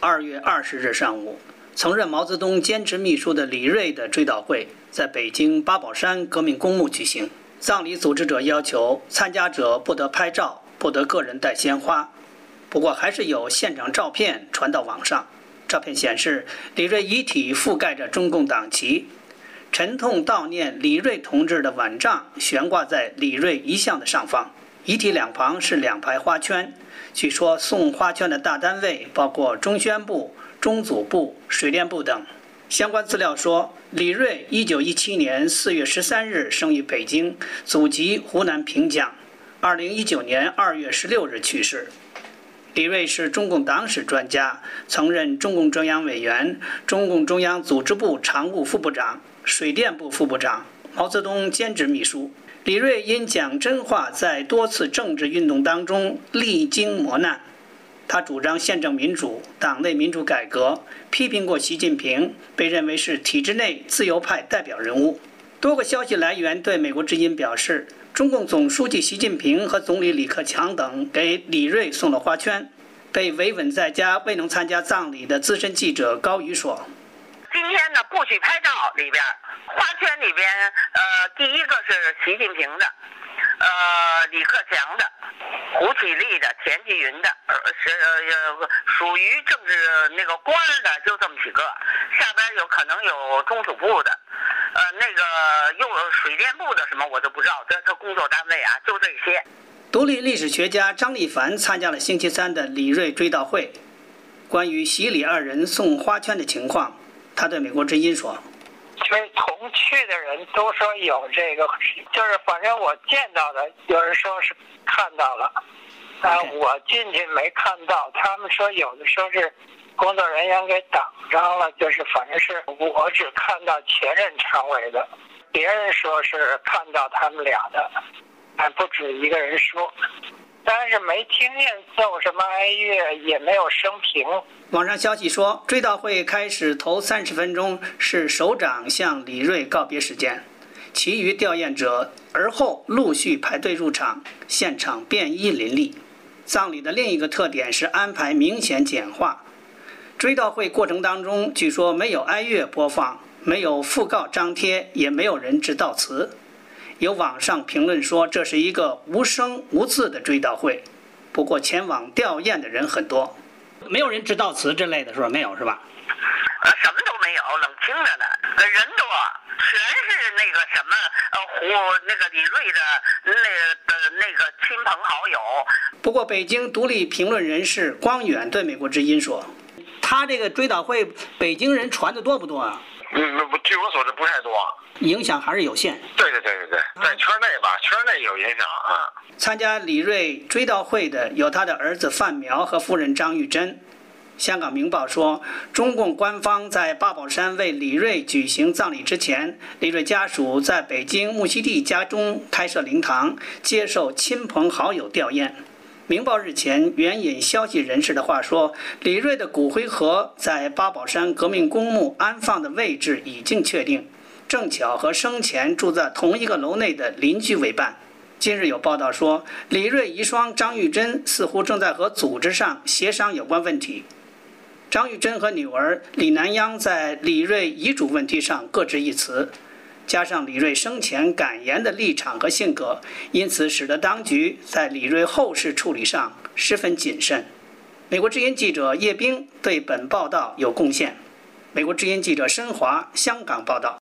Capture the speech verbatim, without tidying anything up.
二月二十日上午，曾任毛泽东兼职秘书的李瑞的追悼会在北京八宝山革命公墓举行。葬礼组织者要求参加者不得拍照，不得个人带鲜花。不过，还是有现场照片传到网上。照片显示，李瑞遗体覆盖着中共党旗，沉痛悼念李瑞同志的碗帐悬挂在李瑞遗像的上方，遗体两旁是两排花圈。据说送花圈的大单位包括中宣部、中组部、水电部等。相关资料说，李瑞一九一七年四月十三日生于北京，祖籍湖南平江，二零一九年二月十六日去世。李瑞是中共党史专家，曾任中共中央委员、中共中央组织部常务副部长、水电部副部长、毛泽东兼职秘书。李瑞因讲真话，在多次政治运动当中历经磨难。他主张宪政民主、党内民主改革，批评过习近平，被认为是体制内自由派代表人物。多个消息来源对美国之音表示，中共总书记习近平和总理李克强等给李瑞送了花圈。被维稳在家未能参加葬礼的资深记者高瑜说：“ 今天呢，不许拍照里边，花圈里边，呃，第一个是习近平的，呃，李克强的，胡启立的，钱继云的，呃，是呃属于政治那个官的，就这么几个，下边有可能有中组部的，呃，那个又有水电部的什么我都不知道，这是工作单位啊，就这些。” 独立历史学家张立凡参加了星期三的李瑞追悼会。关于习李二人送花圈的情况，他对美国之音说：“ 就是同去的人都说有这个，就是反正我见到的，有人说是看到了，但我进去没看到。他们说有的时候是工作人员给挡上了，就是反正是我只看到前任常委的，别人说是看到他们俩的。”还不止一个人说，但是没听见奏什么哀乐，也没有生平。 网上消息说，追悼会开始头三十分钟是首长向李瑞告别时间，其余吊唁者而后陆续排队入场，现场便衣林立。葬礼的另一个特点是安排明显简化。追悼会过程当中，据说没有哀乐播放，没有讣告张贴，也没有人致悼词。有网上评论说这是一个无声无字的追悼会，不过前往吊唁的人很多，没有人致悼词之类的，是吧？没有，是吧？ 呃，什么都没有，冷清着呢。呃，人多，全是那个什么呃胡那个李瑞的那的那个亲朋好友。 不过，北京独立评论人士光远对美国之音说，他这个追悼会，北京人传的多不多啊？ 嗯，据我所知不太多。 影响还是有限。 对对对对对，在圈内吧，圈内有影响啊。 参加李瑞追悼会的有他的儿子范苗和夫人张玉珍。香港明报说，中共官方在八宝山为李瑞举行葬礼之前，李瑞家属在北京木樨地家中开设灵堂，接受亲朋好友吊唁。明报日前援引消息人士的话说，李瑞的骨灰盒在八宝山革命公墓安放的位置已经确定，正巧和生前住在同一个楼内的邻居为伴。近日有报道说，李瑞遗孀张玉珍似乎正在和组织上协商有关问题。张玉珍和女儿李南央在李瑞遗嘱问题上各执一词，加上李瑞生前敢言的立场和性格，因此使得当局在李瑞后事处理上十分谨慎。美国之音记者叶冰对本报道有贡献。美国之音记者申华香港报道。